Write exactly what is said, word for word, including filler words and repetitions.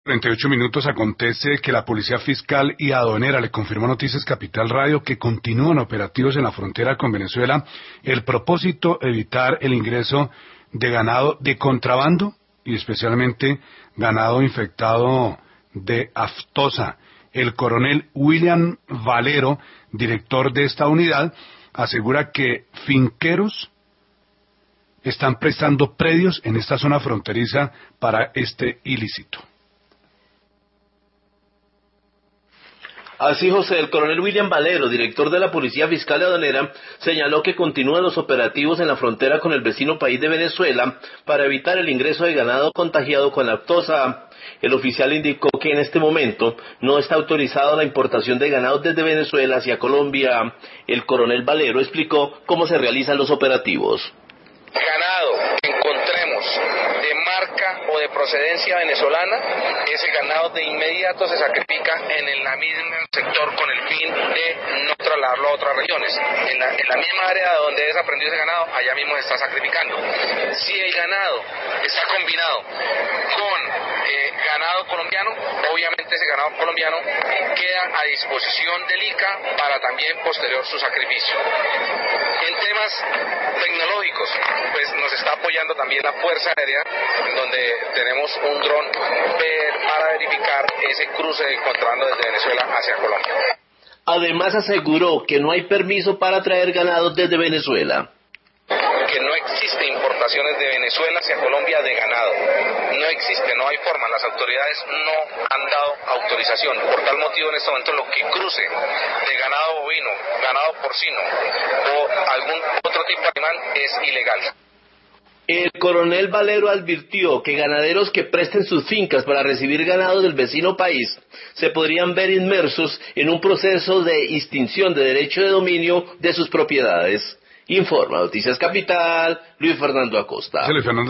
treinta y ocho minutos acontece que la Policía Fiscal y Aduanera le confirmó a Noticias Capital Radio que continúan operativos en la frontera con Venezuela. El propósito, evitar el ingreso de ganado de contrabando y especialmente ganado infectado de aftosa. El coronel William Valero, director de esta unidad, asegura que finqueros están prestando predios en esta zona fronteriza para este ilícito. Así, José, el coronel William Valero, director de la Policía Fiscal y Aduanera, señaló que continúan los operativos en la frontera con el vecino país de Venezuela para evitar el ingreso de ganado contagiado con aftosa. El oficial indicó que en este momento no está autorizada la importación de ganado desde Venezuela hacia Colombia. El coronel Valero explicó cómo se realizan los operativos. Ganado que encontremos de marca o de procedencia venezolana, ese ganado de inmediato se sacrifica en el mismo sector con el fin de no trasladarlo a otras regiones. En la, en la misma área donde es aprendido ese ganado, allá mismo se está sacrificando. Si el ganado está combinado con eh, ganado colombiano, obviamente ese ganado colombiano queda a disposición del I C A para también posterior su sacrificio. En temas tecnológicos, pues nos está apoyando también la Fuerza Aérea, donde tenemos un dron para verificar ese cruce de contrabando desde Venezuela hacia Colombia. Además aseguró que no hay permiso para traer ganado desde Venezuela. Que no existe importaciones de Venezuela hacia Colombia de ganado. No existe, no hay forma. Las autoridades no han dado autorización. Por tal motivo, en este momento, lo que cruce de ganado bovino, ganado porcino o algún otro tipo de animal es ilegal. El coronel Valero advirtió que ganaderos que presten sus fincas para recibir ganado del vecino país se podrían ver inmersos en un proceso de extinción de derecho de dominio de sus propiedades. Informa Noticias Capital, Luis Fernando Acosta.